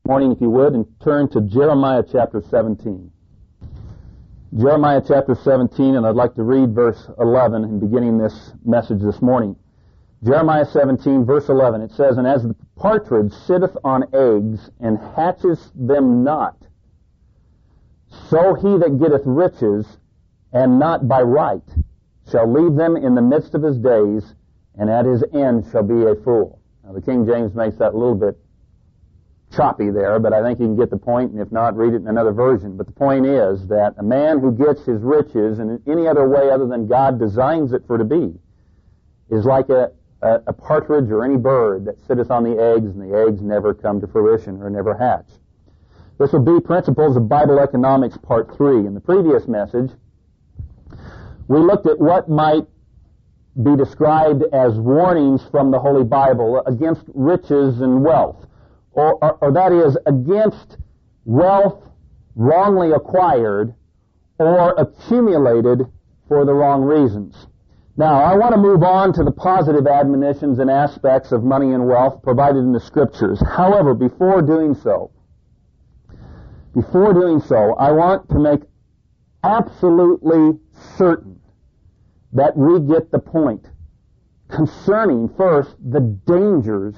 Morning, if you would, and turn to Jeremiah chapter 17. Jeremiah chapter 17, and I'd like to read verse 11 in beginning this message this morning. Jeremiah 17, verse 11, it says, "And as the partridge sitteth on eggs, and hatches them not, so he that getteth riches, and not by right, shall leave them in the midst of his days, and at his end shall be a fool." Now, the King James makes that a little bit choppy there, but I think you can get the point, and if not, read it in another version. But the point is that a man who gets his riches in any other way other than God designs it for to be is like a partridge or any bird that sitteth on the eggs, and the eggs never come to fruition or never hatch. This will be Principles of Bible Economics Part 3. In the previous message, we looked at what might be described as warnings from the Holy Bible against riches and wealth. Or that is, against wealth wrongly acquired or accumulated for the wrong reasons. Now, I want to move on to the positive admonitions and aspects of money and wealth provided in the Scriptures. However, before doing so, I want to make absolutely certain that we get the point concerning, first, the dangers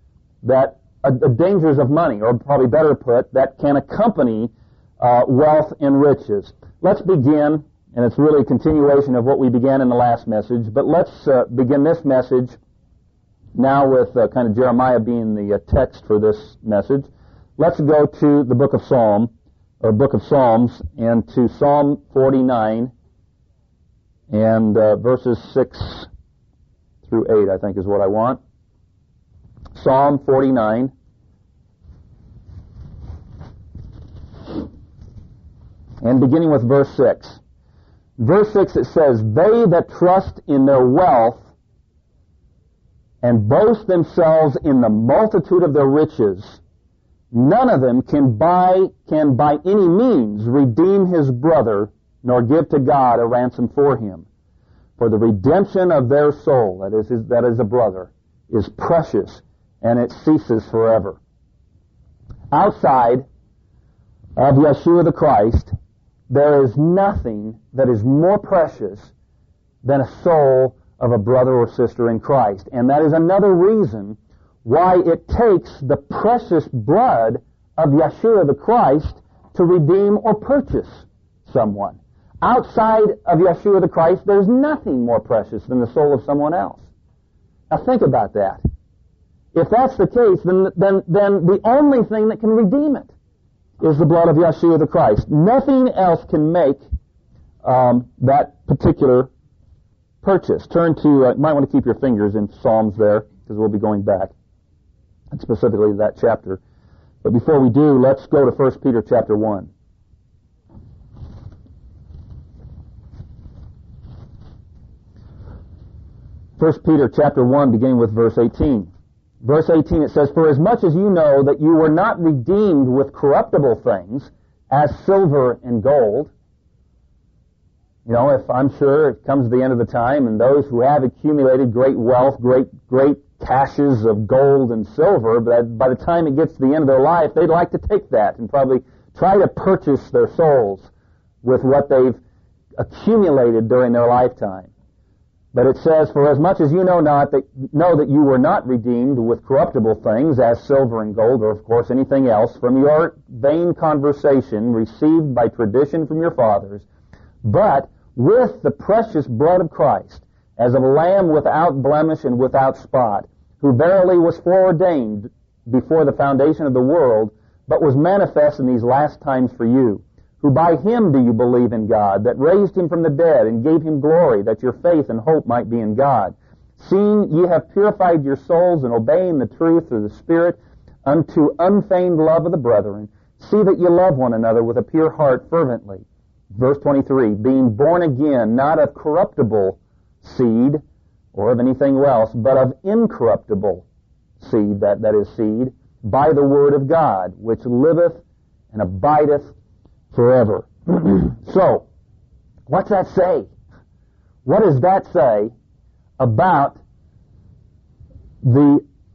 of money, or probably better put, that can accompany wealth and riches. Let's begin, and it's really a continuation of what we began in the last message, but let's begin this message now with kind of Jeremiah being the text for this message. Let's go to the book of Psalms, and to Psalm 49, and verses 6 through 8, I think is what I want. Psalm 49. And beginning with verse 6. Verse 6 it says, "They that trust in their wealth and boast themselves in the multitude of their riches, none of them can by any means redeem his brother, nor give to God a ransom for him. For the redemption of their soul," that is a brother, "is precious, and it ceases forever." Outside of Yeshua the Christ, there is nothing that is more precious than a soul of a brother or sister in Christ. And that is another reason why it takes the precious blood of Yeshua the Christ to redeem or purchase someone. Outside of Yeshua the Christ, there's nothing more precious than the soul of someone else. Now think about that. If that's the case, then the only thing that can redeem it is the blood of Yeshua the Christ. Nothing else can make that particular purchase. Turn to, you might want to keep your fingers in Psalms there, because we'll be going back, and specifically that chapter. But before we do, let's go to 1 Peter chapter 1. First Peter chapter 1, beginning with verse 18. Verse 18, it says, "For as much as you know that you were not redeemed with corruptible things, as silver and gold." You know, if I'm sure it comes to the end of the time, and those who have accumulated great wealth, great caches of gold and silver, but by the time it gets to the end of their life, they'd like to take that and probably try to purchase their souls with what they've accumulated during their lifetime. But it says, "For as much as you know that you were not redeemed with corruptible things, as silver and gold, or of course anything else, from your vain conversation received by tradition from your fathers, but with the precious blood of Christ, as of a lamb without blemish and without spot, who verily was foreordained before the foundation of the world, but was manifest in these last times for you, who by him do you believe in God, that raised him from the dead and gave him glory, that your faith and hope might be in God. Seeing ye have purified your souls in obeying the truth of the Spirit unto unfeigned love of the brethren, see that ye love one another with a pure heart fervently." Verse 23, "Being born again, not of corruptible seed, or of anything else, but of incorruptible seed," that is seed, "by the word of God, which liveth and abideth forever." So, what's that say? What does that say about the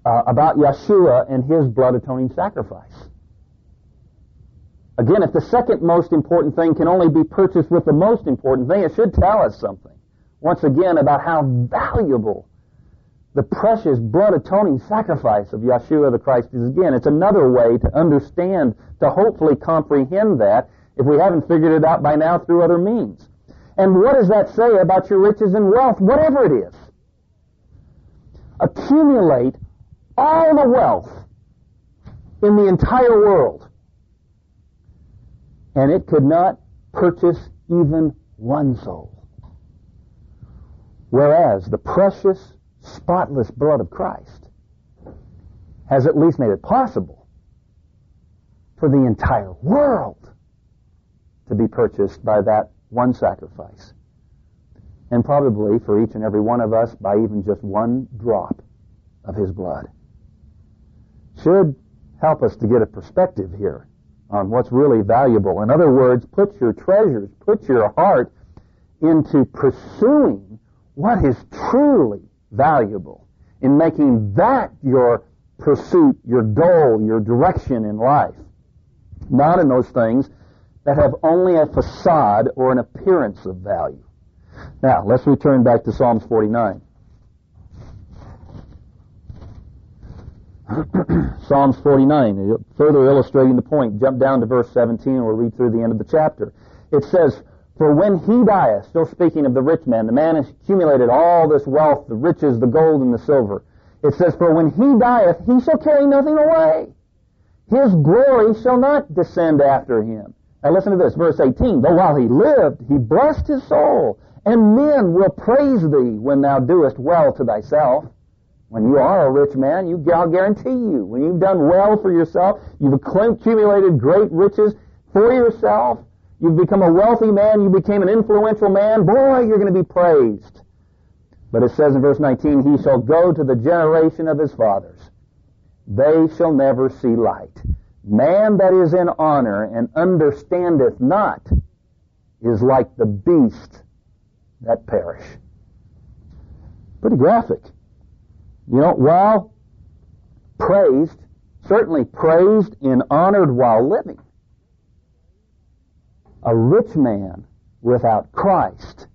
about Yeshua and his blood atoning sacrifice. Again, if the second most important thing can only be purchased with the most important thing, it should tell us something, once again, about how valuable the precious blood atoning sacrifice of Yeshua the Christ is. Again, it's another way to understand, to hopefully comprehend that, if we haven't figured it out by now through other means. And what does that say about your riches and wealth, whatever it is? Accumulate all the wealth in the entire world, and it could not purchase even one soul. Whereas the precious, spotless blood of Christ has at least made it possible for the entire world to be purchased by that one sacrifice. And probably for each and every one of us by even just one drop of his blood. Should help us to get a perspective here on what's really valuable. In other words, put your treasures, put your heart into pursuing what is truly valuable, in making that your pursuit, your goal, your direction in life. Not in those things that have only a facade or an appearance of value. Now, let's return back to Psalms 49. Psalms 49, further illustrating the point. Jump down to verse 17 and we'll read through the end of the chapter. It says, "For when he dieth," still speaking of the rich man, the man has accumulated all this wealth, the riches, the gold, and the silver. It says, "For when he dieth, he shall carry nothing away. His glory shall not descend after him." Now listen to this, verse 18. "Though while he lived, he blessed his soul, and men will praise thee when thou doest well to thyself." When you are a rich man, I'll guarantee you, when you've done well for yourself, you've accumulated great riches for yourself, you've become a wealthy man, you became an influential man, boy, you're going to be praised. But it says in verse 19, "He shall go to the generation of his fathers. They shall never see light. Man that is in honor and understandeth not is like the beast that perish." Pretty graphic. You know, while praised, certainly praised and honored while living, a rich man without Christ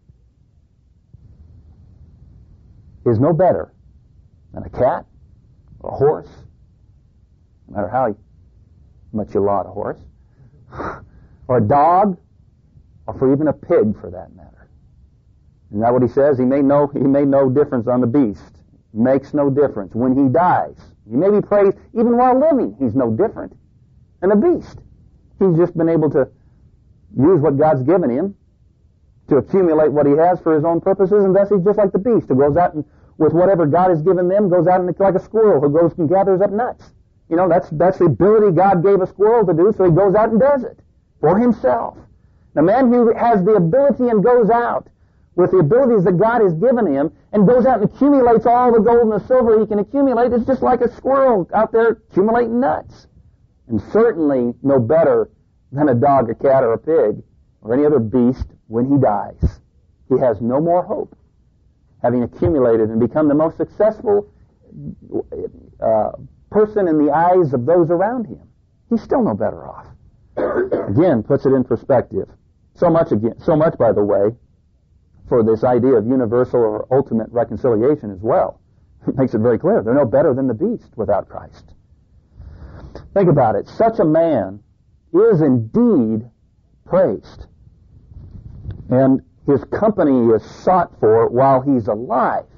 is no better than a cat or a horse, no matter how much you laud a horse, or a dog, or for even a pig for that matter. Isn't that what he says? He made no difference on the beast. Makes no difference. When he dies, he may be praised even while living. He's no different than a beast. He's just been able to use what God's given him to accumulate what he has for his own purposes, and thus he's just like the beast who goes out and, with whatever God has given them, goes out and like a squirrel who goes and gathers up nuts. You know, that's the ability God gave a squirrel to do, so he goes out and does it for himself. The man who has the ability and goes out with the abilities that God has given him and goes out and accumulates all the gold and the silver he can accumulate, is just like a squirrel out there accumulating nuts. And certainly no better than a dog, a cat, or a pig, or any other beast when he dies. He has no more hope, having accumulated and become the most successful person in the eyes of those around him. He's still no better off. Again, puts it in perspective. So much, by the way, for this idea of universal or ultimate reconciliation as well. It makes it very clear. They're no better than the beast without Christ. Think about it. Such a man is indeed praised. And his company is sought for while he's alive.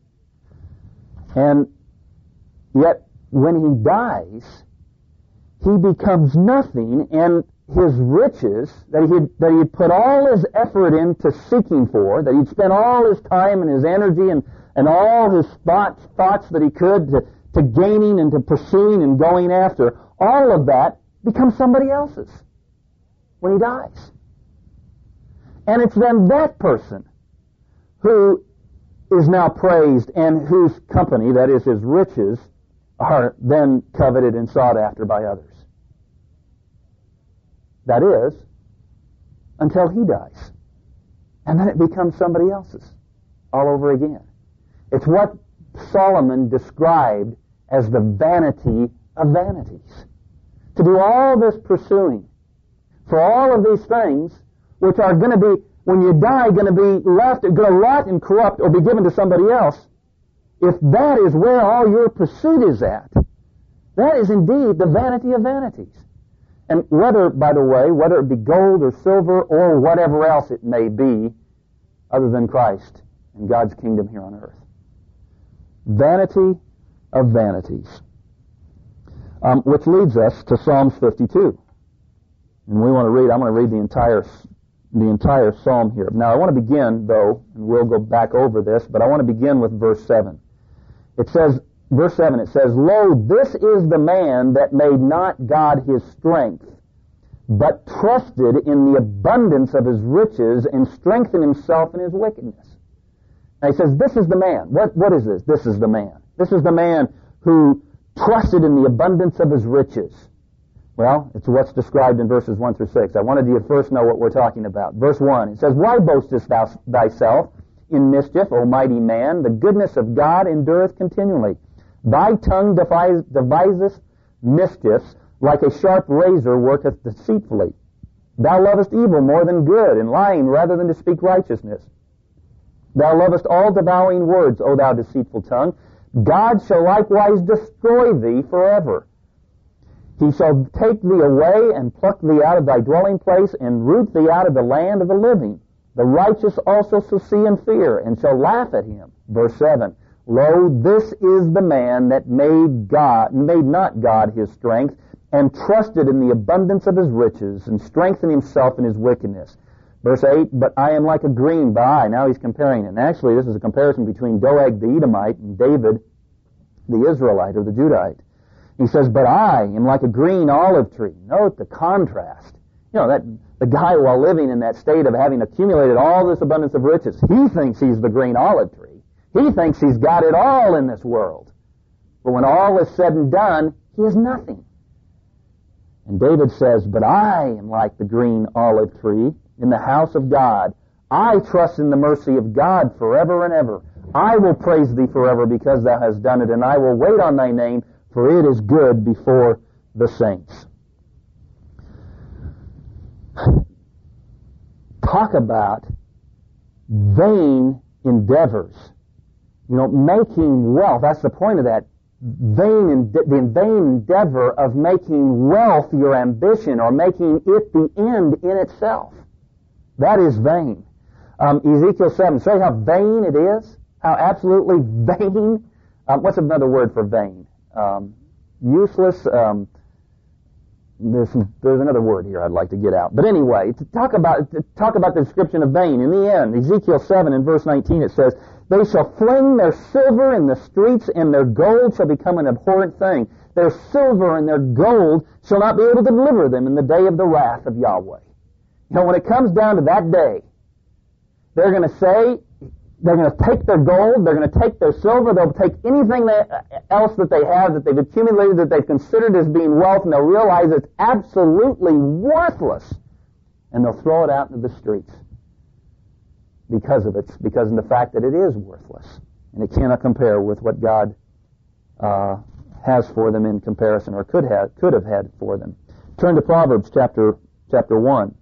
And yet, when he dies, he becomes nothing, and his riches that he had put all his effort into seeking for, that he'd spent all his time and his energy and all his thoughts that he could to gaining and to pursuing and going after, all of that becomes somebody else's when he dies. And it's then that person who is now praised and whose company, that is his riches, are then coveted and sought after by others. That is, until he dies. And then it becomes somebody else's all over again. It's what Solomon described as the vanity of vanities. To do all this pursuing for all of these things, which are going to be, when you die, going to be left, going to rot and corrupt or be given to somebody else, if that is where all your pursuit is at, that is indeed the vanity of vanities. And whether, by the way, whether it be gold or silver or whatever else it may be, other than Christ and God's kingdom here on earth. Vanity of vanities. Which leads us to Psalms 52. And I'm going to read the entire psalm here. Now I want to begin, though, and we'll go back over this, but I want to begin with verse 7. It says, verse 7, it says, "Lo, this is the man that made not God his strength, but trusted in the abundance of his riches and strengthened himself in his wickedness." Now he says, this is the man. What is this? This is the man. This is the man who trusted in the abundance of his riches. Well, it's what's described in verses 1 through 6. I wanted you to first know what we're talking about. Verse 1, it says, "Why boastest thou thyself in mischief, O mighty man? The goodness of God endureth continually. Thy tongue deviseth mischiefs, like a sharp razor worketh deceitfully. Thou lovest evil more than good, and lying rather than to speak righteousness. Thou lovest all devouring words, O thou deceitful tongue. God shall likewise destroy thee forever. He shall take thee away and pluck thee out of thy dwelling place and root thee out of the land of the living. The righteous also shall see and fear and shall laugh at him." Verse 7, "Lo, this is the man that made not God his strength, and trusted in the abundance of his riches, and strengthened himself in his wickedness." Verse 8, "But I am like a green by." Now he's comparing it. And actually, this is a comparison between Doeg the Edomite and David the Israelite or the Judahite. He says, "But I am like a green olive tree." Note the contrast. That the guy, while living in that state of having accumulated all this abundance of riches, he thinks he's the green olive tree. He thinks he's got it all in this world. But when all is said and done, he has nothing. And David says, "But I am like the green olive tree in the house of God. I trust in the mercy of God forever and ever. I will praise thee forever because thou hast done it, and I will wait on thy name, for it is good before the saints." Talk about vain endeavors. Making wealth. That's the point of that. The vain endeavor of making wealth your ambition or making it the end in itself. That is vain. Ezekiel 7, show you how vain it is? How absolutely vain? What's another word for vain? Useless. There's another word here I'd like to get out. But anyway, to talk about the description of vain. In the end, Ezekiel 7 and verse 19, it says, "They shall fling their silver in the streets, and their gold shall become an abhorrent thing. Their silver and their gold shall not be able to deliver them in the day of the wrath of Yahweh." When it comes down to that day, they're going to take their gold, they're going to take their silver, they'll take anything else that they have, that they've accumulated, that they've considered as being wealth, and they'll realize it's absolutely worthless, and they'll throw it out into the streets because of the fact that it is worthless, and it cannot compare with what God has for them in comparison, or could have had for them. Turn to Proverbs chapter 1.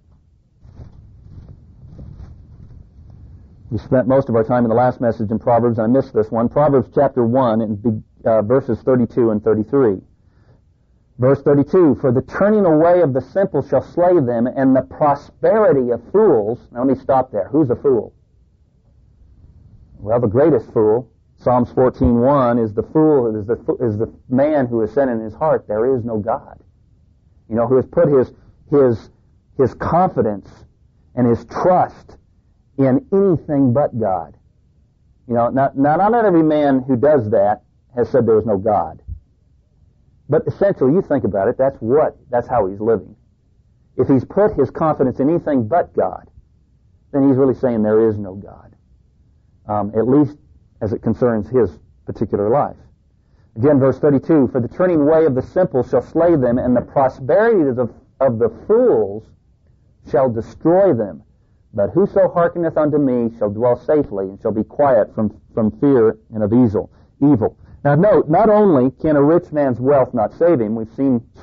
We spent most of our time in the last message in Proverbs, and I missed this one. Proverbs chapter 1, and verses 32 and 33. Verse 32, "For the turning away of the simple shall slay them, and the prosperity of fools." Now let me stop there. Who's a fool? Well, the greatest fool, Psalms 14:1, is the man who has said in his heart, "There is no God." Who has put his confidence and his trust in anything but God. Not every man who does that has said there is no God. But essentially, you think about it, that's how he's living. If he's put his confidence in anything but God, then he's really saying there is no God. At least as it concerns his particular life. Again, verse 32, "For the turning away of the simple shall slay them, and the prosperity of the fools shall destroy them. But whoso hearkeneth unto me shall dwell safely, and shall be quiet from fear and of evil." Now note, not only can a rich man's wealth not save him, we've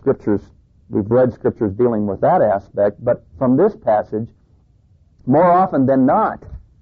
read scriptures dealing with that aspect, but from this passage, more often than not,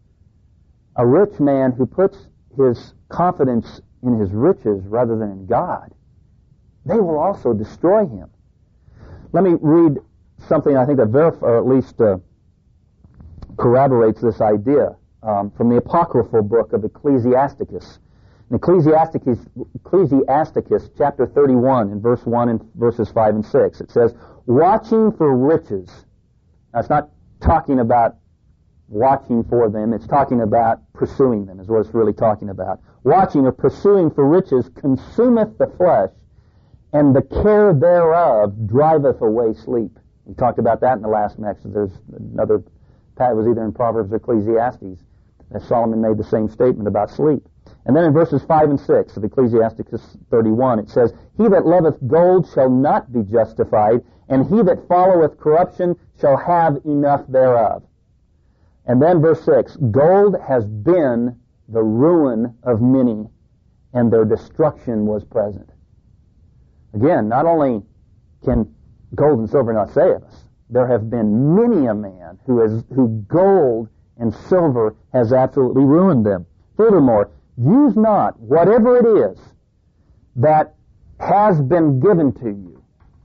a rich man who puts his confidence in his riches rather than in God, they will also destroy him. Let me read something I think that or at least corroborates this idea from the apocryphal book of Ecclesiasticus. In Ecclesiasticus chapter 31 in verse 1 and verses 5 and 6, it says, watching for riches. Now it's not talking about watching for them, it's talking about pursuing them is what it's really talking about. Watching or pursuing for riches consumeth the flesh, and the care thereof driveth away sleep. We talked about that in the last message. There's another, it was either in Proverbs or Ecclesiastes, that Solomon made the same statement about sleep. And then in verses 5 and 6 of Ecclesiasticus 31, it says, he that loveth gold shall not be justified, and he that followeth corruption shall have enough thereof. And then verse 6, gold has been the ruin of many, and their destruction was present. Again, not only can gold and silver not save us, there have been many a man who gold and silver has absolutely ruined them. Furthermore, use not whatever it is that has been given to you.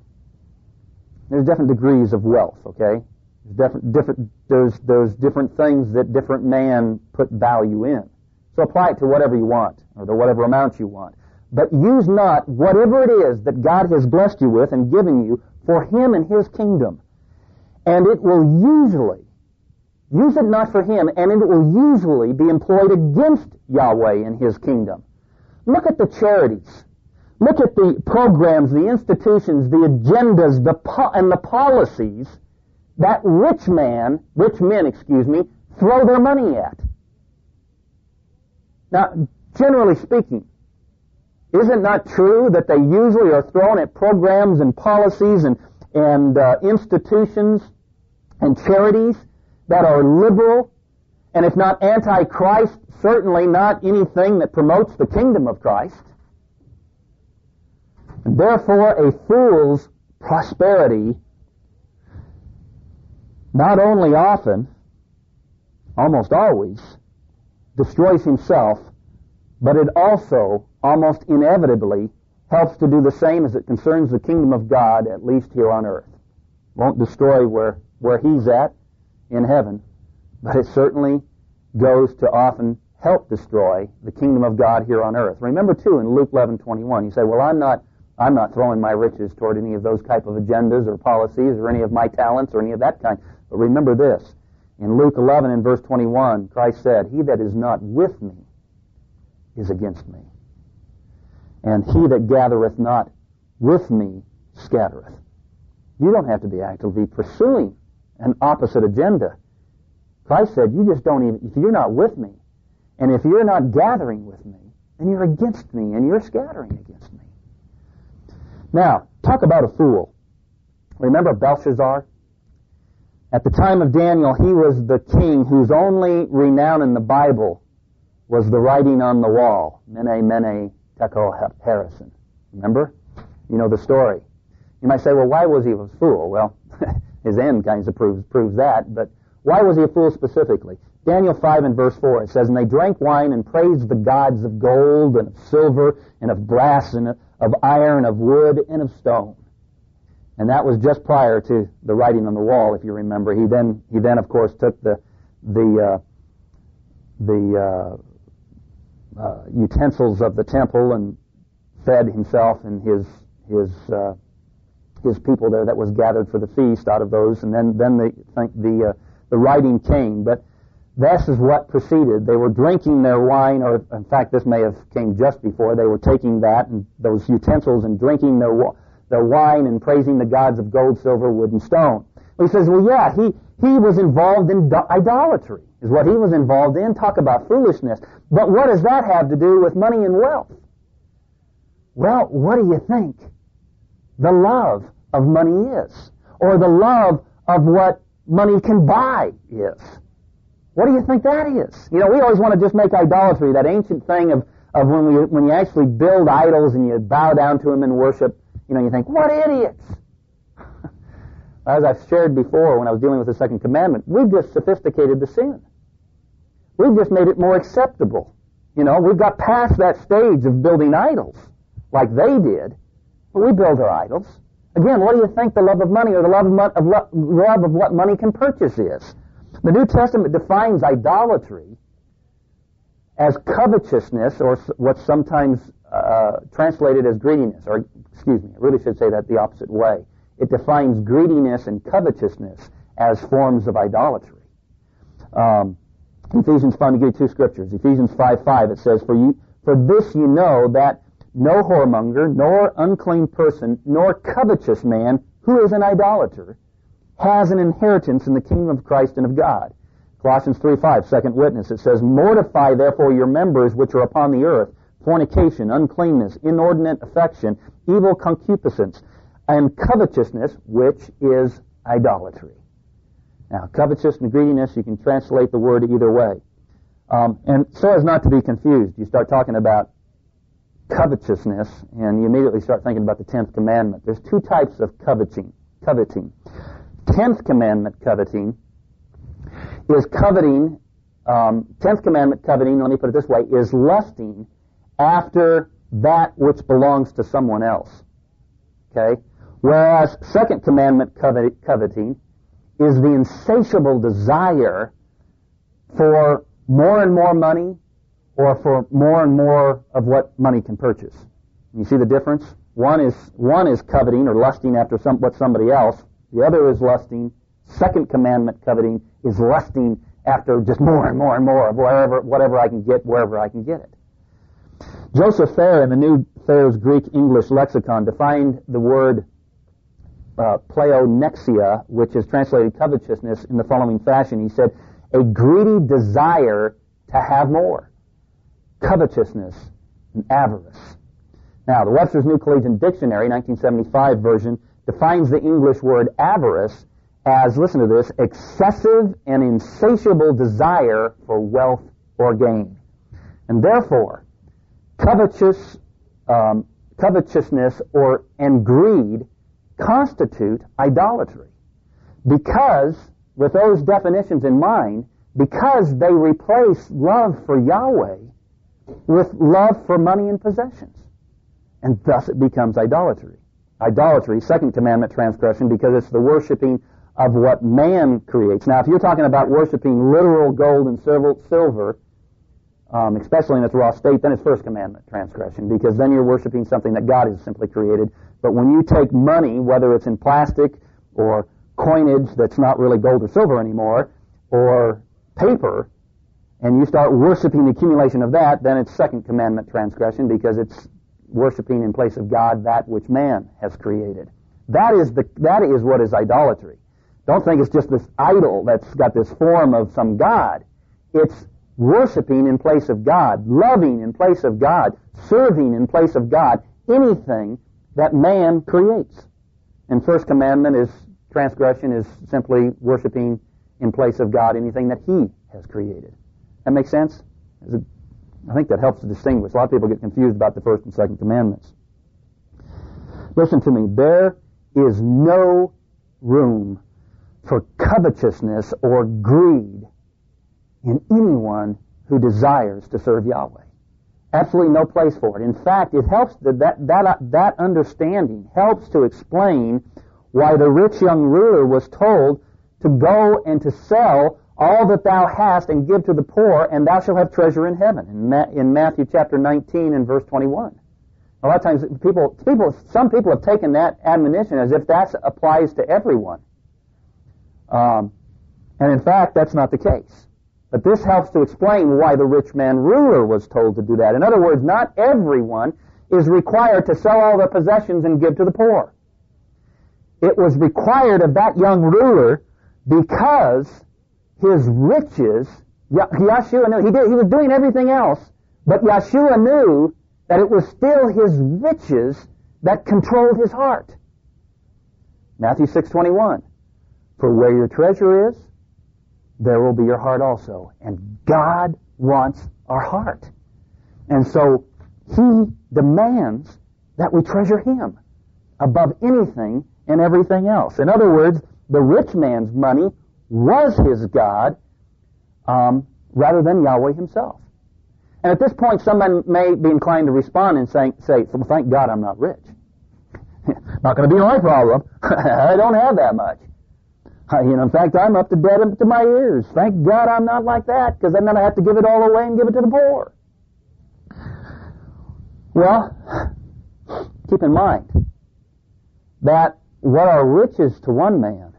There's different degrees of wealth, okay? There's different things that different man put value in. So apply it to whatever you want, or to whatever amount you want. But use not whatever it is that God has blessed you with and given you for Him and His kingdom. And it will usually, use it not for Him, and it will usually be employed against Yahweh and His kingdom. Look at the charities. Look at the programs, the institutions, the agendas, and the policies that rich men, throw their money at. Now, generally speaking, is it not true that they usually are thrown at programs and policies and institutions and charities that are liberal, and if not anti-Christ, certainly not anything that promotes the kingdom of Christ? And therefore, a fool's prosperity not only often, almost always, destroys himself, but it also almost inevitably helps to do the same as it concerns the kingdom of God, at least here on earth. Won't destroy where he's at in heaven, but it certainly goes to often help destroy the kingdom of God here on earth. Remember too, in Luke 11:21, you say, well, I'm not throwing my riches toward any of those type of agendas or policies or any of my talents or any of that kind. But remember this, in Luke 11 and verse 21, Christ said, he that is not with me is against me. And he that gathereth not with me scattereth. You don't have to be actively pursuing an opposite agenda. Christ said, you just don't even, if you're not with me, and if you're not gathering with me, then you're against me, and you're scattering against me. Now, talk about a fool. Remember Belshazzar? At the time of Daniel, he was the king whose only renown in the Bible was the writing on the wall. Mene, mene, tekel, harrison. Remember? You know the story. You might say, well, why was he a fool? Well, his end kind of proves that, but why was he a fool specifically? Daniel 5 and verse 4, it says, and they drank wine and praised the gods of gold and of silver and of brass and of iron, of wood and of stone. And that was just prior to the writing on the wall, if you remember. He then of course took the utensils of the temple and fed himself and his people there that was gathered for the feast out of those, and then the writing came. But this is what preceded. They were drinking their wine, or in fact, this may have came just before. They were taking that and those utensils and drinking their wine and praising the gods of gold, silver, wood, and stone. He says, well, yeah, he was involved in idolatry, is what he was involved in. Talk about foolishness. But what does that have to do with money and wealth? Well, what do you think the love of money is? Or the love of what money can buy is? What do you think that is? You know, we always want to just make idolatry, that ancient thing of when you actually build idols and you bow down to them in worship, you think, what idiots! As I've shared before when I was dealing with the second commandment, we've just sophisticated the sin. We've just made it more acceptable. We've got past that stage of building idols like they did, but we build our idols. Again, what do you think the love of money or the love of what money can purchase is? The New Testament defines idolatry as covetousness, or what's sometimes translated as greediness, or excuse me, I really should say that the opposite way. It defines greediness and covetousness as forms of idolatry. Ephesians 5, to give you two scriptures. Ephesians 5:5, it says, For this you know that no whoremonger, nor unclean person, nor covetous man, who is an idolater, has an inheritance in the kingdom of Christ and of God. Colossians 3:5, second witness, it says, Mortify therefore your members which are upon the earth, fornication, uncleanness, inordinate affection, evil concupiscence, and covetousness, which is idolatry. Now, covetousness and greediness, you can translate the word either way. And so as not to be confused, you start talking about covetousness, and you immediately start thinking about the 10th commandment. There's two types of coveting. 10th commandment coveting is coveting, 10th commandment coveting, let me put it this way, is lusting after that which belongs to someone else. Okay? Whereas second commandment coveting is the insatiable desire for more and more money or for more and more of what money can purchase. You see the difference? One is coveting or lusting after what somebody else. The other is lusting. Second commandment coveting is lusting after just more and more and more of whatever I can get, wherever I can get it. Joseph Thayer in the New Thayer's Greek-English lexicon defined the word pleonexia, which is translated covetousness, in the following fashion. He said, a greedy desire to have more. Covetousness and avarice. Now, the Webster's New Collegian Dictionary, 1975 version, defines the English word avarice as, listen to this, excessive and insatiable desire for wealth or gain. And therefore, covetousness and greed constitute idolatry. Because, with those definitions in mind, because they replace love for Yahweh with love for money and possessions. And thus it becomes idolatry. Idolatry, second commandment transgression, because it's the worshiping of what man creates. Now, if you're talking about worshiping literal gold and silver, especially in its raw state, then it's first commandment transgression, because then you're worshiping something that God has simply created. But when you take money, whether it's in plastic or coinage that's not really gold or silver anymore, or paper, and you start worshiping the accumulation of that, then it's second commandment transgression, because it's worshiping in place of God that which man has created. That is what is idolatry. Don't think it's just this idol that's got this form of some God. It's worshiping in place of God, loving in place of God, serving in place of God, anything that man creates. And first commandment is transgression is simply worshiping in place of God anything that He has created. That makes sense? I think that helps to distinguish. A lot of people get confused about the first and second commandments. Listen to me. There is no room for covetousness or greed in anyone who desires to serve Yahweh. Absolutely no place for it. In fact, it helps that understanding helps to explain why the rich young ruler was told to go and to sell all that thou hast and give to the poor, and thou shalt have treasure in heaven. In Matthew chapter 19 and verse 21. A lot of times some people have taken that admonition as if that applies to everyone. And in fact, that's not the case. But this helps to explain why the rich man ruler was told to do that. In other words, not everyone is required to sell all their possessions and give to the poor. It was required of that young ruler because his riches, Yeshua knew, he was doing everything else, but Yeshua knew that it was still his riches that controlled his heart. Matthew 6:21, for where your treasure is, there will be your heart also. And God wants our heart. And so He demands that we treasure Him above anything and everything else. In other words, the rich man's money was his God rather than Yahweh Himself. And at this point, someone may be inclined to respond and say, well, thank God I'm not rich. Not going to be my problem. I don't have that much. In fact, I'm up to debt up to my ears. Thank God I'm not like that, because then I have to give it all away and give it to the poor. Well, keep in mind that what are riches to one man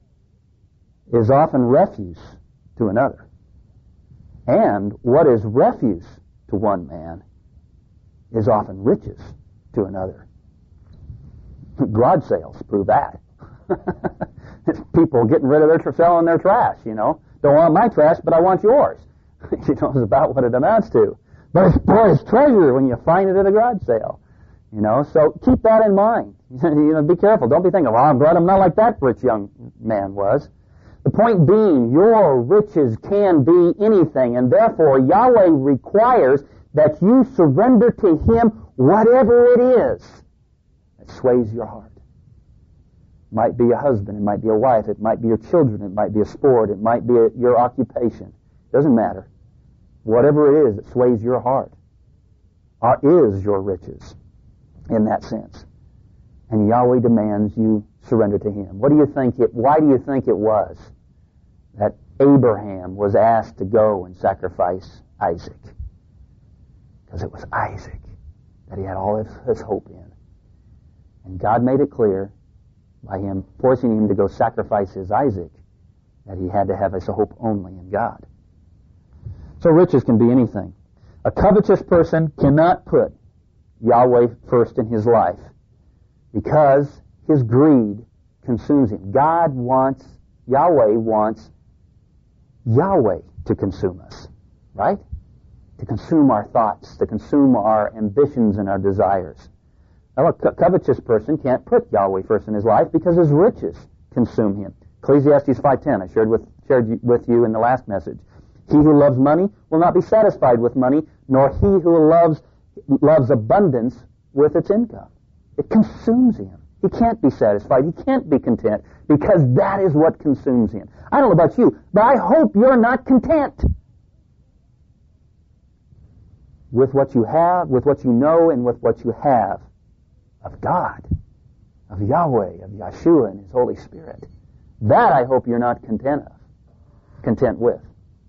is often refuse to another. And what is refuse to one man is often riches to another. Garage sales prove that. It's people getting rid of selling their trash, Don't want my trash, but I want yours. It's about what it amounts to. But it's treasure when you find it at a garage sale. So keep that in mind. Be careful. Don't be thinking, well, I'm glad I'm not like that rich young man was. The point being, your riches can be anything, and therefore Yahweh requires that you surrender to Him whatever it is that sways your heart. It might be a husband, it might be a wife, it might be your children, it might be a sport, it might be your occupation. It doesn't matter. Whatever it is that sways your heart is your riches in that sense. And Yahweh demands you surrender to Him. Why do you think it was that Abraham was asked to go and sacrifice Isaac? Because it was Isaac that he had all his hope in. And God made it clear by Him forcing him to go sacrifice his Isaac that he had to have his hope only in God. So riches can be anything. A covetous person cannot put Yahweh first in his life because his greed consumes him. Yahweh wants Yahweh to consume us, right? To consume our thoughts, to consume our ambitions and our desires. Now, a covetous person can't put Yahweh first in his life because his riches consume him. Ecclesiastes 5:10, I shared with you in the last message. He who loves money will not be satisfied with money, nor he who loves abundance with its income. It consumes him. He can't be satisfied. He can't be content because that is what consumes him. I don't know about you, but I hope you're not content with what you have, with what you know, and with what you have of God, of Yahweh, of Yeshua and His Holy Spirit. That I hope you're not content with.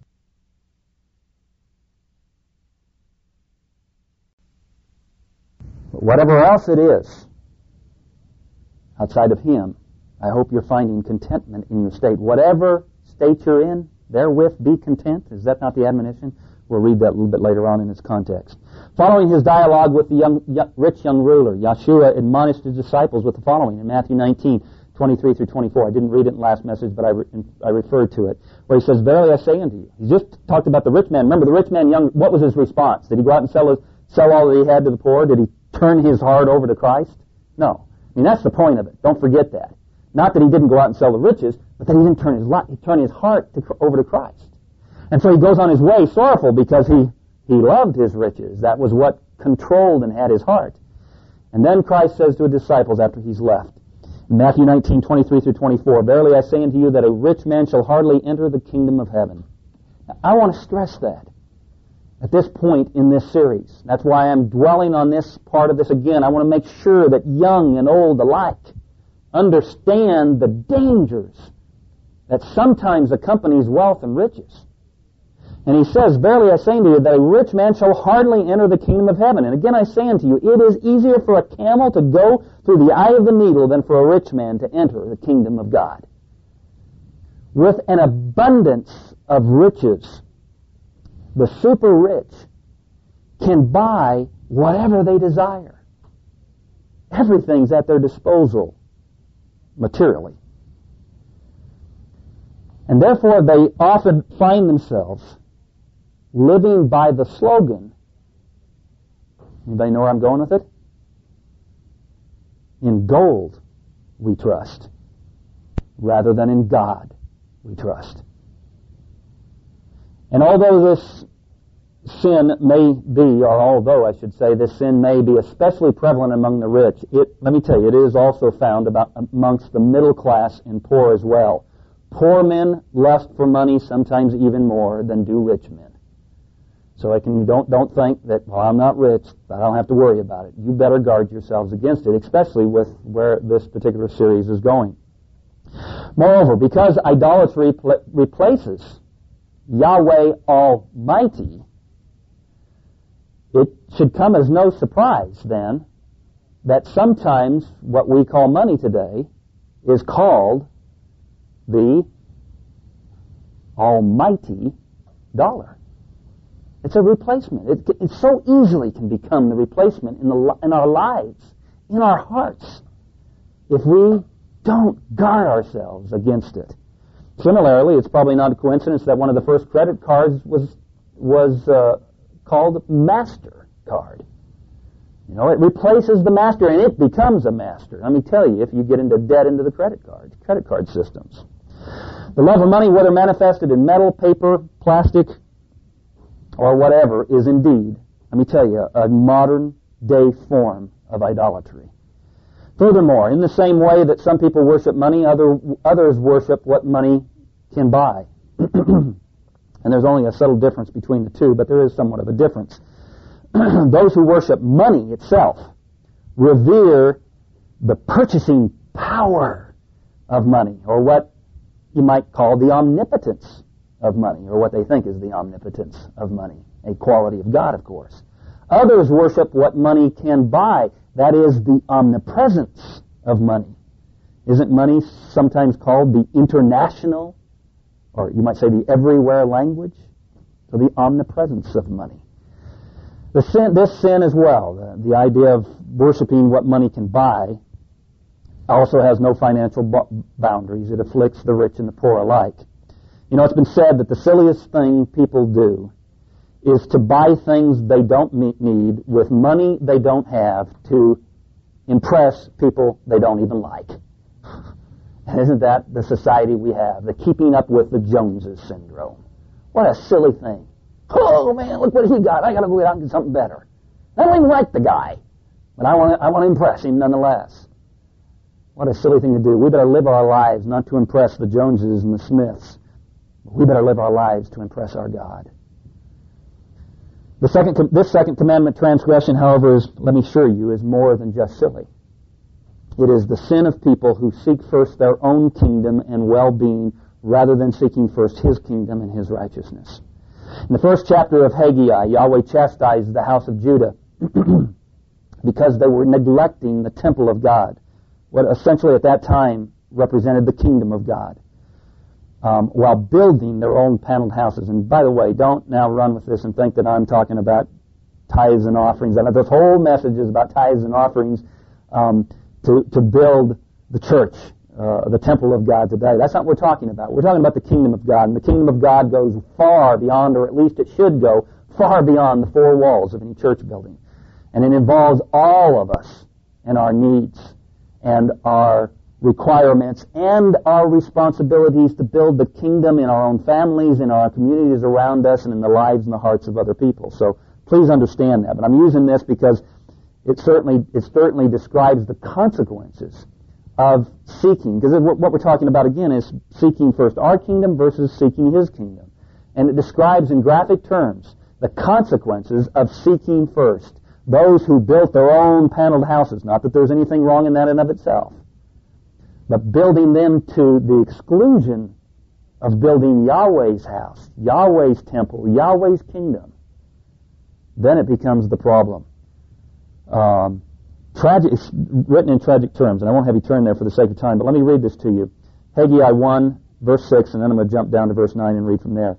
But whatever else it is outside of Him, I hope you're finding contentment in your state. Whatever state you're in, therewith be content. Is that not the admonition? We'll read that a little bit later on in its context. Following his dialogue with the rich young ruler, Yeshua admonished his disciples with the following in Matthew 19:23 through 24. I didn't read it in the last message, but I referred to it, where He says, "Verily I say unto you." He just talked about the rich man. Remember, the rich man, what was his response? Did he go out and sell all that he had to the poor? Did he turn his heart over to Christ? No. That's the point of it. Don't forget that. Not that he didn't go out and sell the riches, but that he didn't turn his heart over to Christ. And so he goes on his way sorrowful because he loved his riches. That was what controlled and had his heart. And then Christ says to his disciples after he's left, in Matthew 19:23 through 24, "Verily I say unto you that a rich man shall hardly enter the kingdom of heaven." Now, I want to stress that at this point in this series. That's why I'm dwelling on this part of this again. I want to make sure that young and old alike understand the dangers that sometimes accompanies wealth and riches. And He says, "Verily I say unto you that a rich man shall hardly enter the kingdom of heaven." And again I say unto you, it is easier for a camel to go through the eye of the needle than for a rich man to enter the kingdom of God. With an abundance of riches, the super rich can buy whatever they desire. Everything's at their disposal materially. And therefore they often find themselves living by the slogan. Anybody know where I'm going with it? In gold we trust, rather than in God we trust. And although this sin may be, or although I should say, this sin may be especially prevalent among the rich, let me tell you, it is also found amongst the middle class and poor as well. Poor men lust for money sometimes even more than do rich men. So don't think that, well, I'm not rich, I don't have to worry about it. You better guard yourselves against it, especially with where this particular series is going. Moreover, because idolatry replaces Yahweh Almighty, it should come as no surprise, then, that sometimes what we call money today is called the almighty dollar. It's a replacement. It so easily can become the replacement in our lives, in our hearts, if we don't guard ourselves against it. Similarly, it's probably not a coincidence that one of the first credit cards was called MasterCard. You know, it replaces the master and it becomes a master. Let me tell you, if you get into debt into the credit card systems. The love of money, whether manifested in metal, paper, plastic, or whatever, is indeed, let me tell you, a modern day form of idolatry. Furthermore, in the same way that some people worship money, others worship what money can buy. And there's only a subtle difference between the two, but there is somewhat of a difference. Those who worship money itself revere the purchasing power of money, or what you might call the omnipotence of money, or what they think is the omnipotence of money, a quality of God, of course. Others worship what money can buy, that is, the omnipresence of money. Isn't money sometimes called the international, or you might say the everywhere language? So the omnipresence of money. This sin as well, the idea of worshiping what money can buy, also has no financial boundaries. It afflicts the rich and the poor alike. You know, it's been said that the silliest thing people do is to buy things they don't need with money they don't have to impress people they don't even like. And isn't that the society we have, the keeping up with the Joneses syndrome? What a silly thing. Oh, man, look what he got. I got to go out and get something better. I don't even like the guy, but I want to impress him nonetheless. What a silly thing to do. We better live our lives not to impress the Joneses and the Smiths. We better live our lives to impress our God. This second commandment transgression, however, is, let me assure you, is more than just silly. It is the sin of people who seek first their own kingdom and well-being rather than seeking first His kingdom and His righteousness. In the first chapter of Haggai, Yahweh chastised the house of Judah because they were neglecting the temple of God, what essentially at that time represented the kingdom of God, while building their own paneled houses. And by the way, don't now run with this and think that I'm talking about tithes and offerings. And this whole message is about tithes and offerings to build the church, the temple of God today. That's not what we're talking about. We're talking about the kingdom of God. And the kingdom of God goes far beyond, or at least it should go, far beyond the four walls of any church building. And it involves all of us and our needs and our requirements and our responsibilities to build the kingdom in our own families, in our communities around us, and in the lives and the hearts of other people. So please understand that. But I'm using this because it certainly describes the consequences of seeking, because what we're talking about again is seeking first our kingdom versus seeking His kingdom. And it describes in graphic terms the consequences of seeking first those who built their own paneled houses. Not that there's anything wrong in that in of itself, but building them to the exclusion of building Yahweh's house, Yahweh's temple, Yahweh's kingdom. Then it becomes the problem. It's written in tragic terms, and I won't have you turn there for the sake of time, but let me read this to you. Haggai 1, verse 6, and then I'm going to jump down to verse 9 and read from there.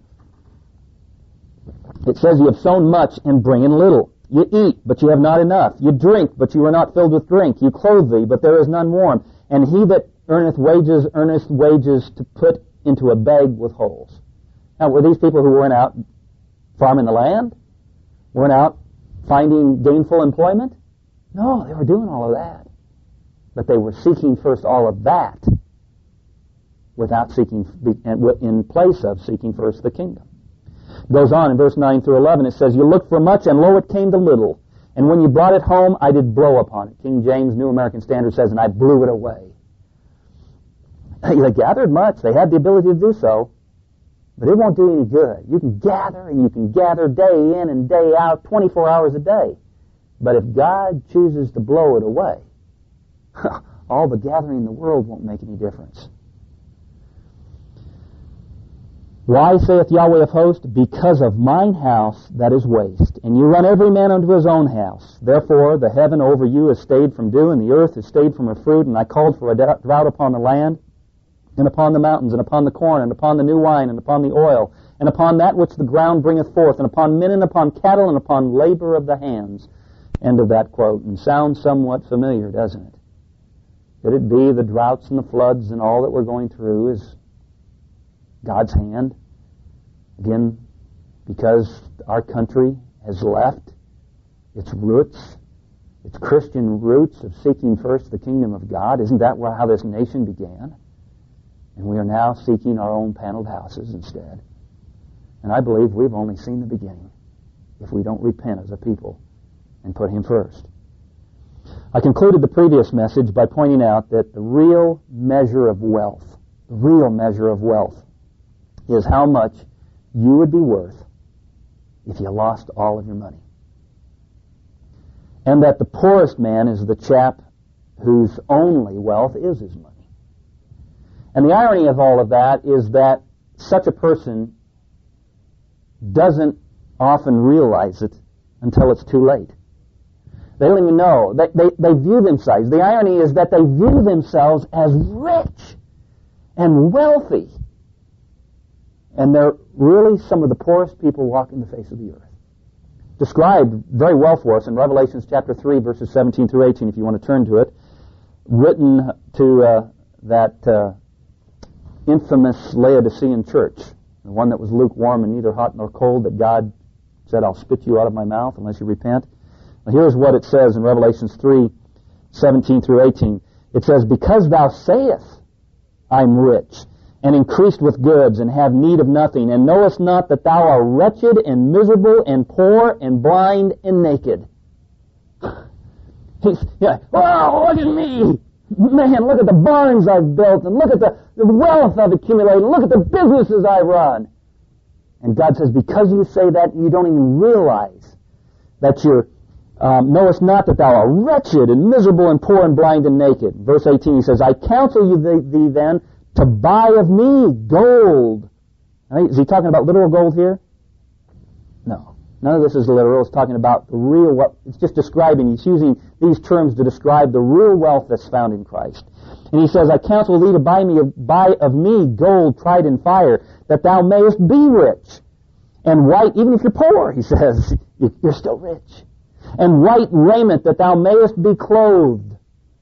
It says, "You have sown much and bring in little. You eat, but you have not enough. You drink, but you are not filled with drink. You clothe thee, but there is none warm. And he that earneth wages to put into a bag with holes." Now, were these people who weren't out farming the land? Weren't out finding gainful employment? No, they were doing all of that. But they were seeking first all of that without seeking, in place of seeking first the kingdom. Goes on in verse 9 through 11, it says, You looked for much, and lo, it came to little. And when you brought it home, I did blow upon it. King James, New American Standard says, and I blew it away. They gathered much. They had the ability to do so. But it won't do any good. You can gather, and you can gather day in and day out, 24 hours a day. But if God chooses to blow it away, all the gathering in the world won't make any difference. Why, saith Yahweh of hosts? Because of mine house that is waste, and you run every man unto his own house. Therefore the heaven over you has stayed from dew, and the earth has stayed from her fruit, and I called for a drought upon the land, and upon the mountains, and upon the corn, and upon the new wine, and upon the oil, and upon that which the ground bringeth forth, and upon men, and upon cattle, and upon labor of the hands. End of that quote. And sounds somewhat familiar, doesn't it? Could it be the droughts and the floods and all that we're going through is God's hand? Again, because our country has left its roots, its Christian roots of seeking first the kingdom of God. Isn't that how this nation began? And we are now seeking our own paneled houses instead. And I believe we've only seen the beginning if we don't repent as a people and put Him first. I concluded the previous message by pointing out that the real measure of wealth is how much you would be worth if you lost all of your money. And that the poorest man is the chap whose only wealth is his money. And the irony of all of that is that such a person doesn't often realize it until it's too late. They don't even know. They view themselves. The irony is that they view themselves as rich and wealthy. And they're really some of the poorest people walking the face of the earth. Described very well for us in Revelation chapter 3, verses 17 through 18, if you want to turn to it. Written to that infamous Laodicean church, the one that was lukewarm and neither hot nor cold, that God said, I'll spit you out of my mouth unless you repent. Well, here's what it says in Revelation 3, 17 through 18. It says, Because thou sayest, I'm rich, and increased with goods, and have need of nothing, and knowest not that thou art wretched, and miserable, and poor, and blind, and naked. Oh, look at me! Man, look at the barns I've built, and look at the wealth I've accumulated, and look at the businesses I run. And God says, because you say that, you don't even realize that you're knowest not that thou art wretched, and miserable, and poor, and blind, and naked. Verse 18, he says, I counsel you thee then to buy of me gold. Right? Is he talking about literal gold here? No. None of this is literal. It's talking about the real wealth. It's just describing. He's using these terms to describe the real wealth that's found in Christ. And he says, I counsel thee to buy of me gold tried in fire, that thou mayest be rich. And white, even if you're poor, he says, you're still rich. And white raiment, that thou mayest be clothed.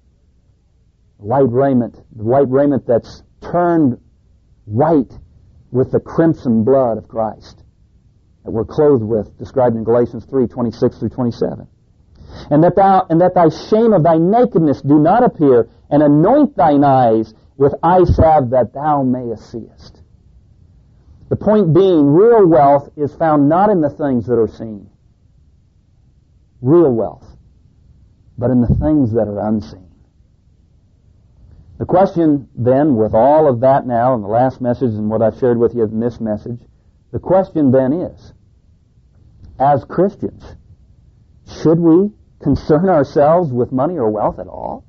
The white raiment that's turned white with the crimson blood of Christ, that we're clothed with, described in Galatians 3, 26 through 27. And that thy shame of thy nakedness do not appear, and anoint thine eyes with eye salve, that thou mayest seest. The point being, real wealth is found not in the things that are seen, real wealth, but in the things that are unseen. The question then, with all of that now in the last message and what I've shared with you in this message, the question then is, as Christians, should we concern ourselves with money or wealth at all?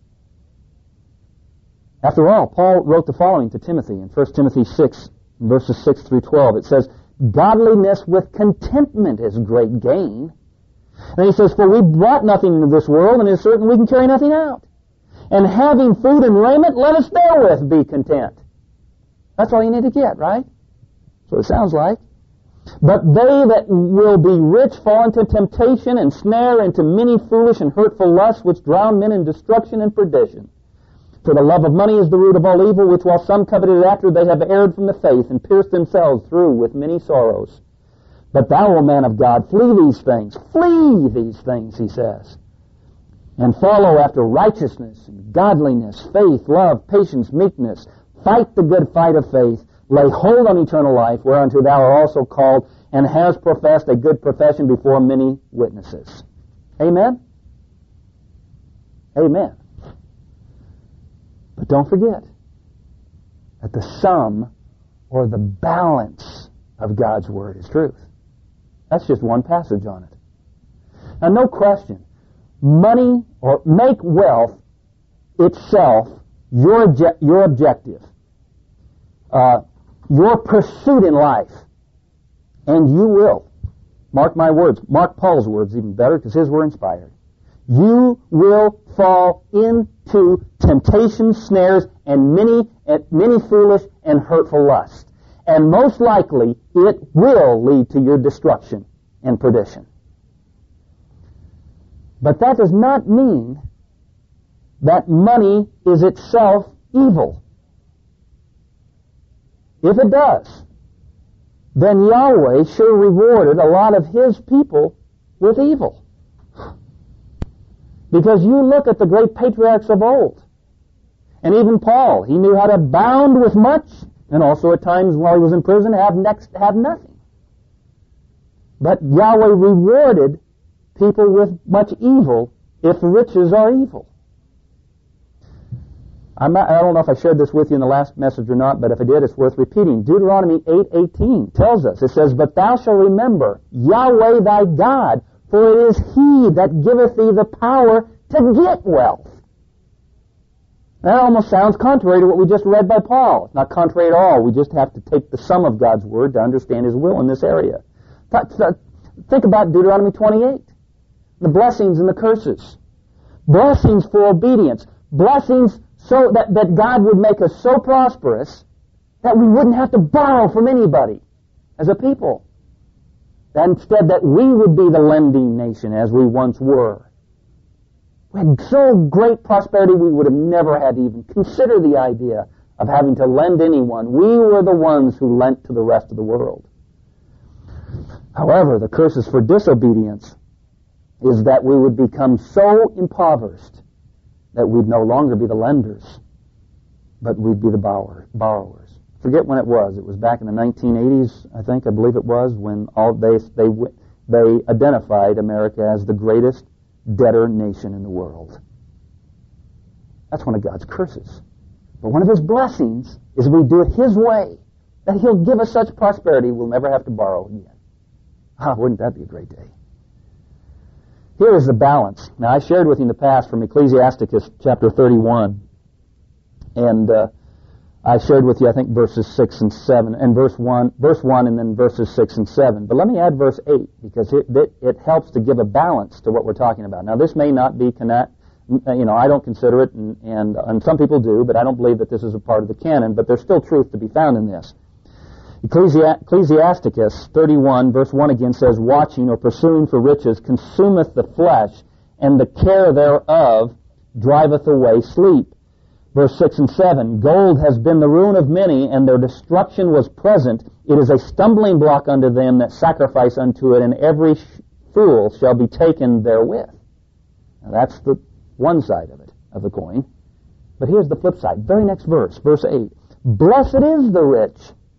After all, Paul wrote the following to Timothy in 1 Timothy 6, verses 6 through 12. It says, Godliness with contentment is great gain. And he says, For we brought nothing into this world, and it is certain we can carry nothing out. And having food and raiment, let us therewith be content. That's all you need to get, right? That's what it sounds like. But they that will be rich fall into temptation and snare into many foolish and hurtful lusts, which drown men in destruction and perdition. For the love of money is the root of all evil, which while some coveted after, they have erred from the faith, and pierced themselves through with many sorrows. But thou, O man of God, flee these things, he says, and follow after righteousness and godliness, faith, love, patience, meekness. Fight the good fight of faith. Lay hold on eternal life, whereunto thou art also called, and has professed a good profession before many witnesses. Amen? Amen. But don't forget that the sum or the balance of God's Word is truth. That's just one passage on it. Now, no question, money or make wealth itself your objective, your pursuit in life, and you will, mark my words, mark Paul's words even better because his were inspired, you will fall into temptation, snares, and many foolish and hurtful lusts. And most likely, it will lead to your destruction and perdition. But that does not mean that money is itself evil. If it does, then Yahweh sure rewarded a lot of His people with evil. Because you look at the great patriarchs of old, and even Paul, he knew how to abound with much, and also at times while he was in prison have nothing. But Yahweh rewarded people with much evil if riches are evil. I don't know if I shared this with you in the last message or not, but if I did, it's worth repeating. Deuteronomy 8:18 tells us, it says, "But thou shalt remember Yahweh thy God, for it is He that giveth thee the power to get wealth." That almost sounds contrary to what we just read by Paul. It's not contrary at all. We just have to take the sum of God's Word to understand His will in this area. Think about Deuteronomy 28. The blessings and the curses. Blessings for obedience. Blessings so that God would make us so prosperous that we wouldn't have to borrow from anybody as a people. That instead that we would be the lending nation as we once were. We had so great prosperity we would have never had to even consider the idea of having to lend anyone. We were the ones who lent to the rest of the world. However, the curses for disobedience is that we would become so impoverished that we'd no longer be the lenders, but we'd be the borrowers. Forget when it was. It was back in the 1980s, I believe it was, when they identified America as the greatest debtor nation in the world. That's one of God's curses. But one of His blessings is we do it His way, that He'll give us such prosperity we'll never have to borrow again. Wouldn't that be a great day? Here is the balance. Now, I shared with you in the past from Ecclesiasticus chapter 31, and I shared with you, I think, verses 6 and 7, and verse 1, and then verses 6 and 7. But let me add verse 8, because it helps to give a balance to what we're talking about. Now, this may not be I don't consider it, and some people do, but I don't believe that this is a part of the canon, but there's still truth to be found in this. Ecclesiasticus 31, verse 1 again says, "Watching or pursuing for riches consumeth the flesh, and the care thereof driveth away sleep." Verse 6 and 7, "Gold has been the ruin of many, and their destruction was present. It is a stumbling block unto them that sacrifice unto it, and every fool shall be taken therewith." Now that's the one side of it, of the coin. But here's the flip side. Very next verse, verse 8. "Blessed is the rich."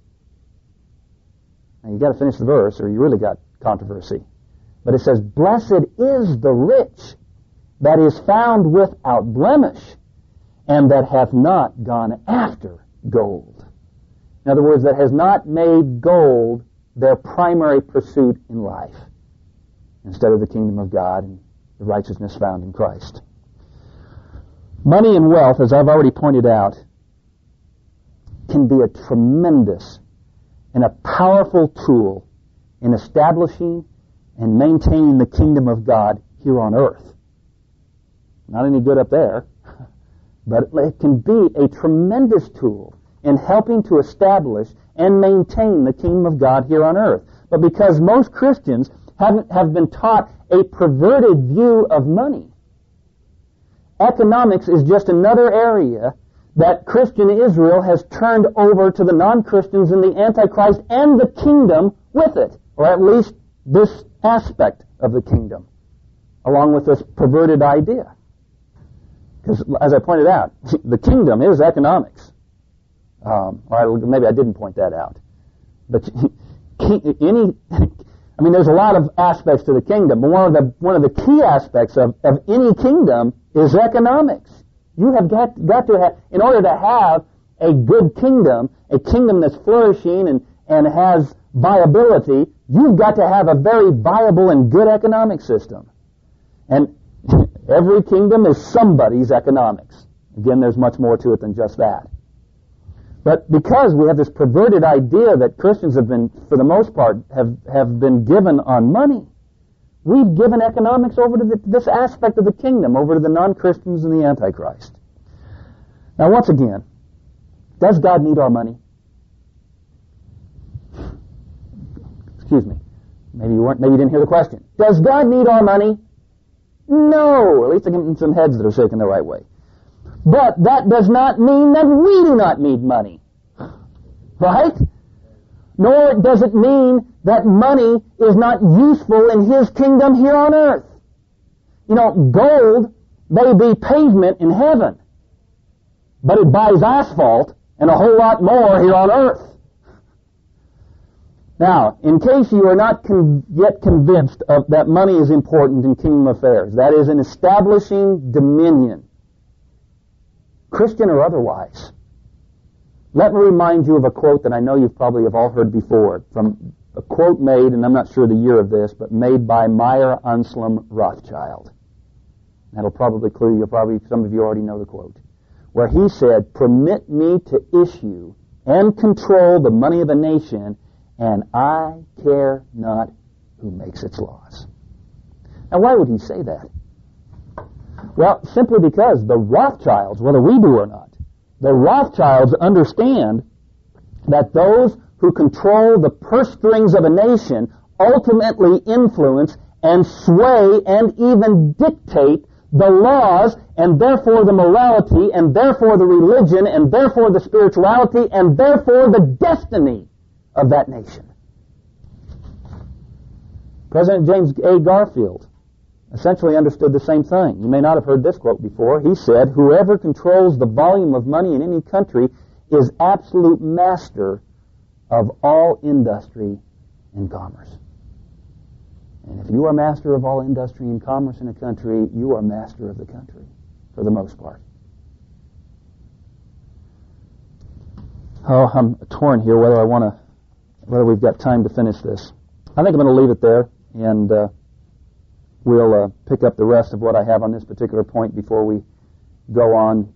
Now you got to finish the verse, or you really got controversy. But it says, "Blessed is the rich that is found without blemish, and that hath not gone after gold." In other words, that has not made gold their primary pursuit in life, instead of the kingdom of God and the righteousness found in Christ. Money and wealth, as I've already pointed out, can be a tremendous and a powerful tool in establishing and maintaining the kingdom of God here on earth. Not any good up there, but it can be a tremendous tool in helping to establish and maintain the kingdom of God here on earth. But because most Christians have been taught a perverted view of money, economics is just another area that Christian Israel has turned over to the non-Christians and the Antichrist and the kingdom with it, or at least this aspect of the kingdom, along with this perverted idea. Because, as I pointed out, the kingdom is economics. Or maybe I didn't point that out. But there's a lot of aspects to the kingdom, but one of the key aspects of any kingdom is economics. You have got to have, in order to have a good kingdom, a kingdom that's flourishing and has viability, you've got to have a very viable and good economic system. And every kingdom is somebody's economics. Again, there's much more to it than just that. But because we have this perverted idea that Christians have been, for the most part, have been given on money, we've given economics over to this aspect of the kingdom, over to the non-Christians and the Antichrist. Now, once again, does God need our money? Excuse me. Maybe you didn't hear the question. Does God need our money? No. At least I'm getting some heads that are shaking the right way. But that does not mean that we do not need money. Right? Nor does it mean that money is not useful in His kingdom here on earth. You know, gold may be pavement in heaven, but it buys asphalt and a whole lot more here on earth. Now, in case you are not yet convinced of that money is important in kingdom affairs, that is in establishing dominion, Christian or otherwise, let me remind you of a quote that I know you probably have all heard before, from a quote made, and I'm not sure the year of this, but made by Meyer Anselm Rothschild. That'll probably clue you, some of you already know the quote, where he said, "Permit me to issue and control the money of a nation, and I care not who makes its laws." Now, why would he say that? Well, simply because the Rothschilds, whether we do or not, the Rothschilds understand that those who control the purse strings of a nation ultimately influence and sway and even dictate the laws, and therefore the morality, and therefore the religion, and therefore the spirituality, and therefore the destiny of that nation. President James A. Garfield essentially understood the same thing. You may not have heard this quote before. He said, "Whoever controls the volume of money in any country is absolute master of all industry and commerce." And if you are master of all industry and commerce in a country, you are master of the country, for the most part. Oh, I'm torn here whether we've got time to finish this. I think I'm going to leave it there, and we'll pick up the rest of what I have on this particular point before we go on.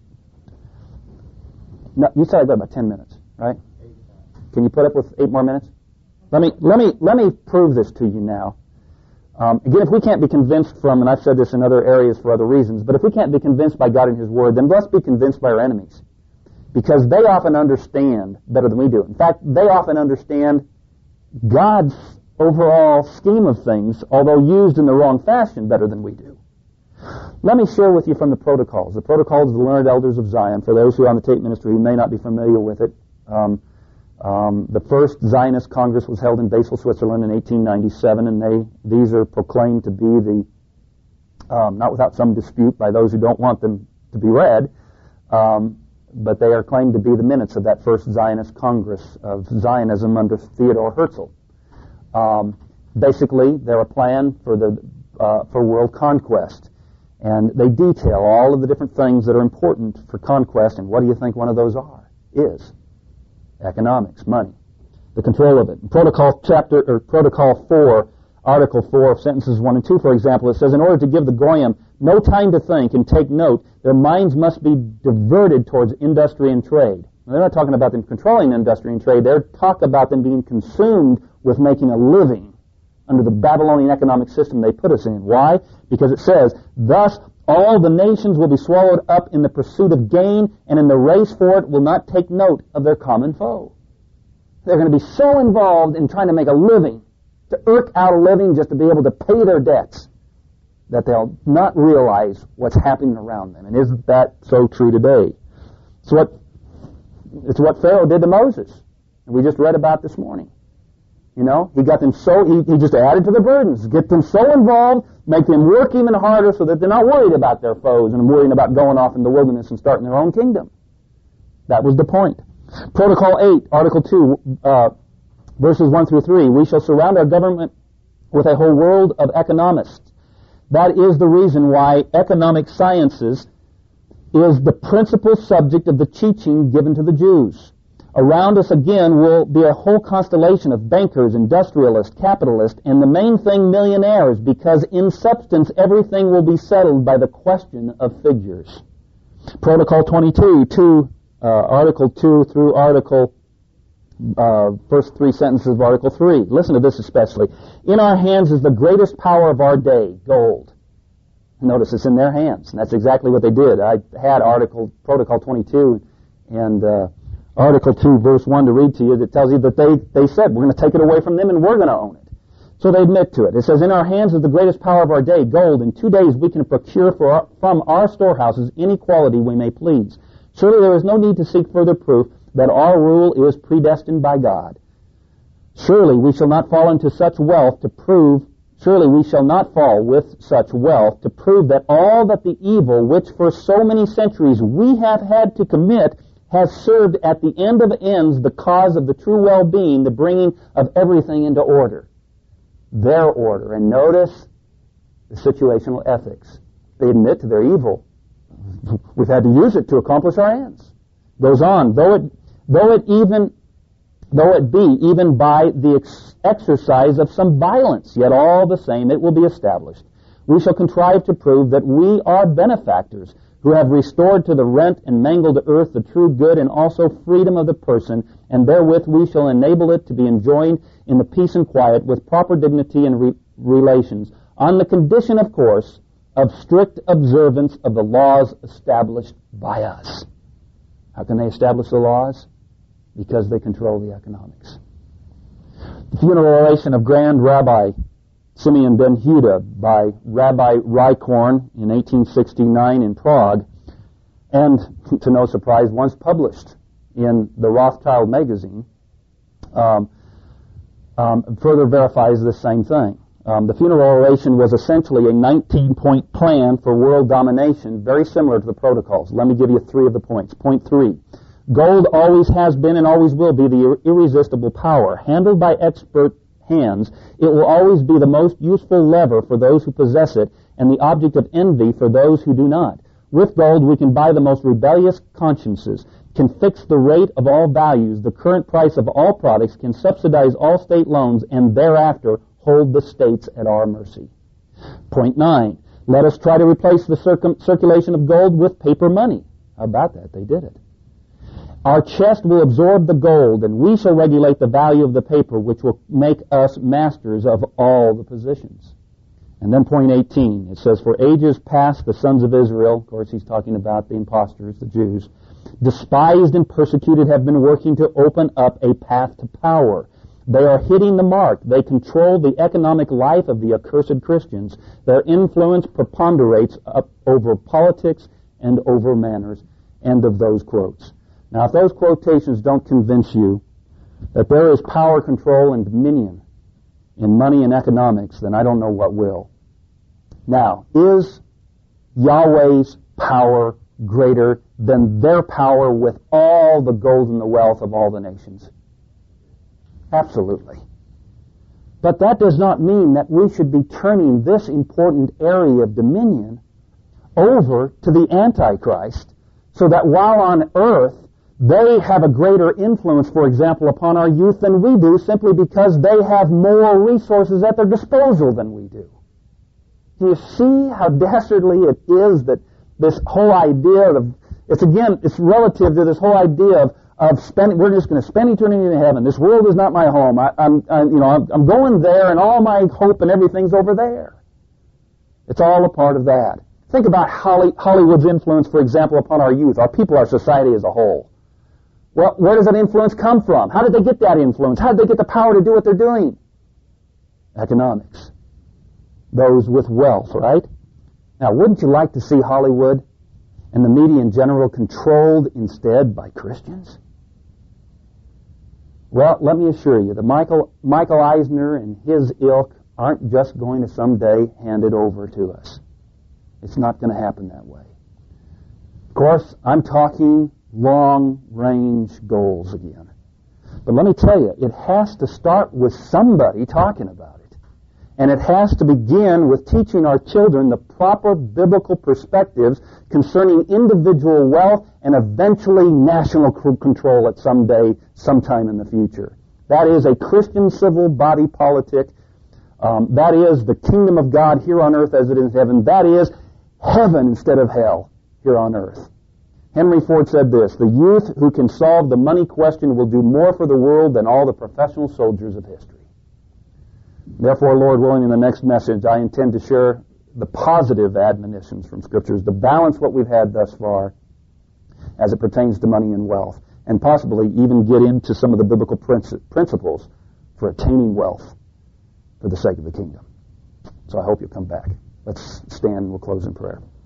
No, you said I've got about 10 minutes, right? Can you put up with 8 more minutes? Let me prove this to you now. Again, if we can't be convinced from, and I've said this in other areas for other reasons, but if we can't be convinced by God and His Word, then let's be convinced by our enemies. Because they often understand better than we do. In fact, they often understand God's overall scheme of things, although used in the wrong fashion, better than we do. Let me share with you from the Protocols. The Protocols of the Learned Elders of Zion, for those who are on the tape ministry who may not be familiar with it. The first Zionist Congress was held in Basel, Switzerland in 1897, and these are proclaimed to be the, not without some dispute by those who don't want them to be read, but they are claimed to be the minutes of that first Zionist Congress of Zionism under Theodore Herzl. Basically, they're a plan for world conquest, and they detail all of the different things that are important for conquest. And what do you think one of those is? Economics, money, the control of it. In Protocol 4, Article 4 of Sentences 1 and 2, for example, it says, "In order to give the Goyim no time to think and take note, their minds must be diverted towards industry and trade." Now, they're not talking about them controlling industry and trade. They're talking about them being consumed with making a living under the Babylonian economic system they put us in. Why? Because it says, "Thus all the nations will be swallowed up in the pursuit of gain, and in the race for it will not take note of their common foe." They're going to be so involved in trying to make a living, to eke out a living just to be able to pay their debts, that they'll not realize what's happening around them. And isn't that so true today? It's what Pharaoh did to Moses, and we just read about this morning. You know, he got them he just added to the burdens, get them so involved, make them work even harder so that they're not worried about their foes and worrying about going off in the wilderness and starting their own kingdom. That was the point. Protocol 8, Article 2, Verses 1 through 3, we shall surround our government with a whole world of economists. That is the reason why economic sciences is the principal subject of the teaching given to the Jews. Around us again will be a whole constellation of bankers, industrialists, capitalists, and the main thing, millionaires, because in substance everything will be settled by the question of figures. Protocol 22, Article 2 through Article, first three sentences of Article 3. Listen to this especially. In our hands is the greatest power of our day, gold. Notice it's in their hands, and that's exactly what they did. I had Protocol 22 and Article 2, verse 1 to read to you that tells you that they said, we're going to take it away from them and we're going to own it. So they admit to it. It says, in our hands is the greatest power of our day, gold. In 2 days we can procure from our storehouses any quality we may please. Surely there is no need to seek further proof that our rule is predestined by God. Surely we shall not fall into such wealth to prove, surely we shall not fall with such wealth to prove that all that the evil which for so many centuries we have had to commit has served at the end of ends the cause of the true well-being, the bringing of everything into order. Their order. And notice the situational ethics. They admit to their evil. We've had to use it to accomplish our ends. Goes on, though it be even by the exercise of some violence, yet all the same it will be established. We shall contrive to prove that we are benefactors, who have restored to the rent and mangled earth the true good and also freedom of the person, and therewith we shall enable it to be enjoined in the peace and quiet with proper dignity and relations, on the condition, of course, of strict observance of the laws established by us. How can they establish the laws? Because they control the economics. The funeral oration of Grand Rabbi Simeon ben Huda by Rabbi Rykorn in 1869 in Prague, and to no surprise, once published in the Rothschild magazine, further verifies this same thing. The funeral oration was essentially a 19-point plan for world domination, very similar to the protocols. Let me give you three of the points. Point 3. Gold always has been and always will be the irresistible power. Handled by expert hands, it will always be the most useful lever for those who possess it and the object of envy for those who do not. With gold, we can buy the most rebellious consciences, can fix the rate of all values, the current price of all products, can subsidize all state loans, and thereafter hold the states at our mercy. Point 9. Let us try to replace the circulation of gold with paper money. How about that? They did it. Our chest will absorb the gold, and we shall regulate the value of the paper, which will make us masters of all the positions. And then point 18, it says, for ages past the sons of Israel, of course he's talking about the impostors, the Jews, despised and persecuted, have been working to open up a path to power. They are hitting the mark. They control the economic life of the accursed Christians. Their influence preponderates over politics and over manners. End of those quotes. Now, if those quotations don't convince you that there is power, control, and dominion in money and economics, then I don't know what will. Now, is Yahweh's power greater than their power with all the gold and the wealth of all the nations? Absolutely. But that does not mean that we should be turning this important area of dominion over to the Antichrist, so that while on earth they have a greater influence, for example, upon our youth than we do, simply because they have more resources at their disposal than we do. Do you see how dastardly it is that this whole idea of, it's relative to this whole idea of spending, we're just going to spend eternity in heaven. This world is not my home. I'm going there, and all my hope and everything's over there. It's all a part of that. Think about Hollywood's influence, for example, upon our youth, our people, our society as a whole. Well, where does that influence come from? How did they get that influence? How did they get the power to do what they're doing? Economics. Those with wealth, right? Now, wouldn't you like to see Hollywood and the media in general controlled instead by Christians? Well, let me assure you that Michael Eisner and his ilk aren't just going to someday hand it over to us. It's not going to happen that way. Of course, I'm talking long-range goals again. But let me tell you, it has to start with somebody talking about it. And it has to begin with teaching our children the proper biblical perspectives concerning individual wealth and eventually national control at sometime in the future. That is a Christian civil body politic. That is the kingdom of God here on earth as it is in heaven. That is heaven instead of hell here on earth. Henry Ford said this, "The youth who can solve the money question will do more for the world than all the professional soldiers of history." Therefore, Lord willing, in the next message, I intend to share the positive admonitions from Scriptures to balance what we've had thus far as it pertains to money and wealth, and possibly even get into some of the biblical principles for attaining wealth for the sake of the kingdom. So I hope you'll come back. Let's stand and we'll close in prayer.